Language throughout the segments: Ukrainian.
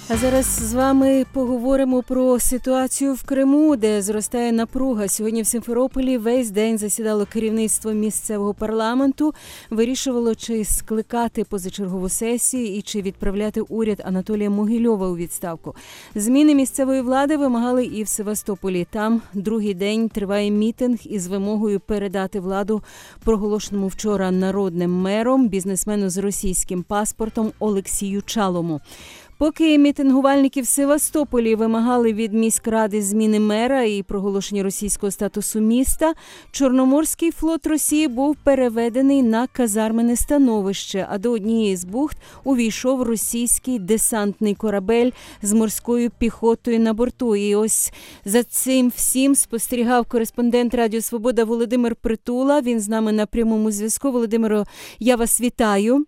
А зараз з вами поговоримо про ситуацію в Криму, де зростає напруга. Сьогодні в Сімферополі весь день засідало керівництво місцевого парламенту, вирішувало, чи скликати позачергову сесію і чи відправляти уряд Анатолія Могильова у відставку. Зміни місцевої влади вимагали і в Севастополі. Там другий день триває мітинг із вимогою передати владу проголошеному вчора народним мером, бізнесмену з російським паспортом Олексію Чалому. Поки мітингувальники в Севастополі вимагали від міськради зміни мера і проголошення російського статусу міста, Чорноморський флот Росії був переведений на казармене становище, а до однієї з бухт увійшов російський десантний корабель з морською піхотою на борту. І ось за цим всім спостерігав кореспондент Радіо Свобода Володимир Притула. Він з нами на прямому зв'язку. Володимиро, я вас вітаю.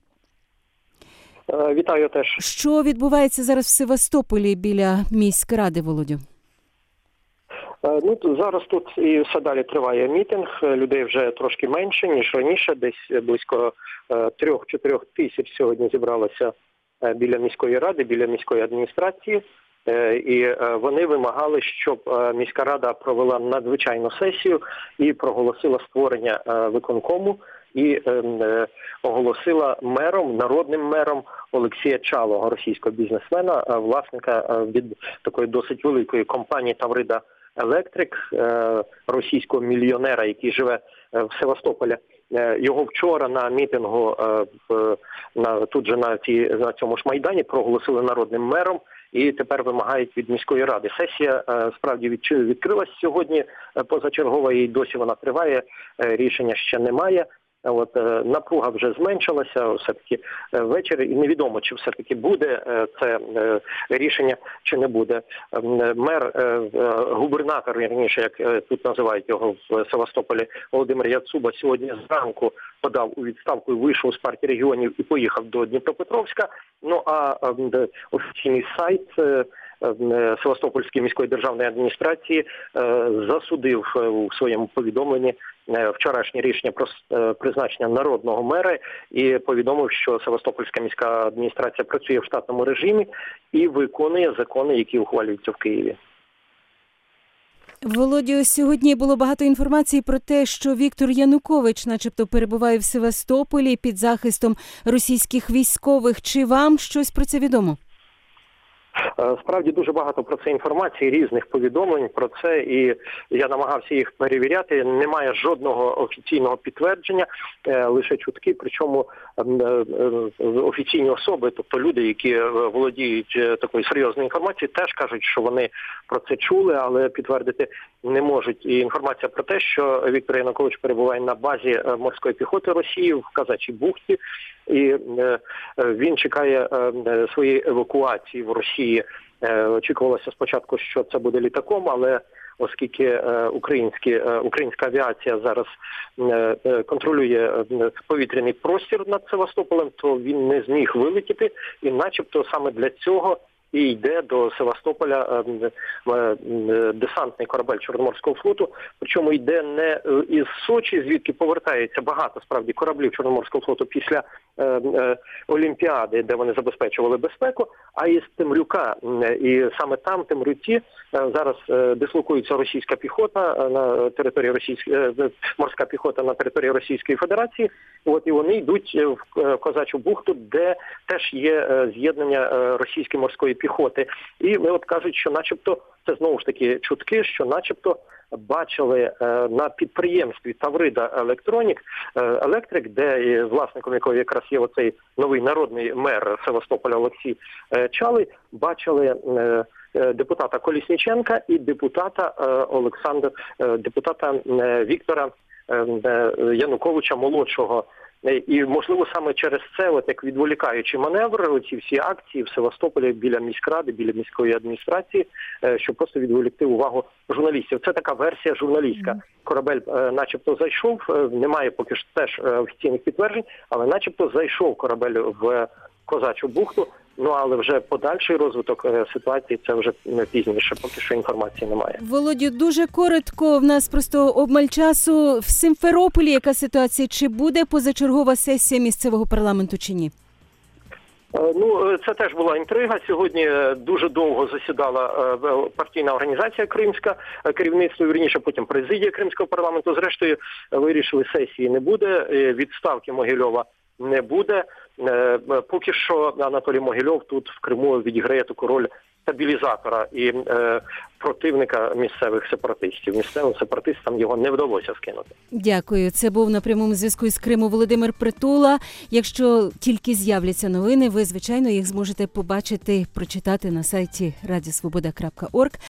Вітаю теж. Що відбувається зараз в Севастополі біля міськради, Володю? Зараз тут і все далі триває мітинг. Людей вже трошки менше, ніж раніше. Десь близько 3-4 тисяч сьогодні зібралося біля міської ради, біля міської адміністрації. І вони вимагали, щоб міська рада провела надзвичайну сесію і проголосила створення виконкому і оголосила мером, народним мером Олексія Чалого, російського бізнесмена, власника від такої досить великої компанії «Таврида Електрик», російського мільйонера, який живе в Севастополі. Його вчора на мітингу тут же на цьому ж Майдані проголосили народним мером і тепер вимагають від міської ради. Сесія справді відкрилась сьогодні позачергова і досі вона триває, рішення ще немає. Напруга вже зменшилася все-таки ввечері, і невідомо, чи все-таки буде це рішення, чи не буде. Мер, губернатор, раніше, як тут називають його в Севастополі, Володимир Яцуба, сьогодні зранку подав у відставку і вийшов з партії регіонів і поїхав до Дніпропетровська. А офіційний сайт Севастопольської міської державної адміністрації засудив у своєму повідомленні вчорашнє рішення про призначення народного мера і повідомив, що Севастопольська міська адміністрація працює в штатному режимі і виконує закони, які ухвалюються в Києві. Володю, сьогодні було багато інформації про те, що Віктор Янукович начебто перебуває в Севастополі під захистом російських військових. Чи вам щось про це відомо? Справді дуже багато про це інформації, різних повідомлень про це, і я намагався їх перевіряти. Немає жодного офіційного підтвердження, лише чутки, причому офіційні особи, тобто люди, які володіють такою серйозною інформацією, теж кажуть, що вони про це чули, але підтвердити не можуть. І інформація про те, що Віктор Янукович перебуває на базі морської піхоти Росії в Казачій бухті, і він чекає своєї евакуації в Росії. Очікувалося спочатку, що це буде літаком, але оскільки українська авіація зараз контролює повітряний простір над Севастополем, то він не зміг вилетіти, і начебто саме для цього і йде до Севастополя десантний корабель Чорноморського флоту, причому йде не із Сочі, звідки повертається багато справді кораблів Чорноморського флоту після Олімпіади, де вони забезпечували безпеку, а із Темрюка. І саме там, в Темрюці, зараз дислокується російська піхота на території морська піхота на території Російської Федерації. І вони йдуть в Козачу бухту, де теж є з'єднання російської морської піхоти. І кажуть, що начебто, це знову ж таки чутки, що начебто бачили на підприємстві Таврида Електрик, де власником якого якраз є оцей новий народний мер Севастополя Олексій Чалий, бачили депутата Колісніченка і депутата Віктора Януковича молодшого. І, можливо, саме через це, як відволікаючий маневр, ці всі акції в Севастополі біля міськради, біля міської адміністрації, щоб просто відволікти увагу журналістів. Це така версія журналістська. Корабель начебто зайшов, немає поки що теж офіційних підтверджень, але начебто зайшов корабель в Козачу бухту. Але вже подальший розвиток ситуації, це вже пізніше, поки що інформації немає. Володю, дуже коротко, в нас просто обмаль часу. В Сімферополі яка ситуація? Чи буде позачергова сесія місцевого парламенту, чи ні? Це теж була інтрига. Сьогодні дуже довго засідала партійна організація кримська, керівництво, вірніше, потім президія Кримського парламенту. Зрештою, вирішили, сесії не буде, відставки Могильова не буде. Поки що Анатолій Могильов тут в Криму відіграє таку роль стабілізатора і противника місцевих сепаратистів. Місцевим сепаратистам його не вдалося скинути. Дякую. Це був на прямому зв'язку із Криму Володимир Притула. Якщо тільки з'являться новини, ви, звичайно, їх зможете побачити, прочитати на сайті radiosvoboda.org.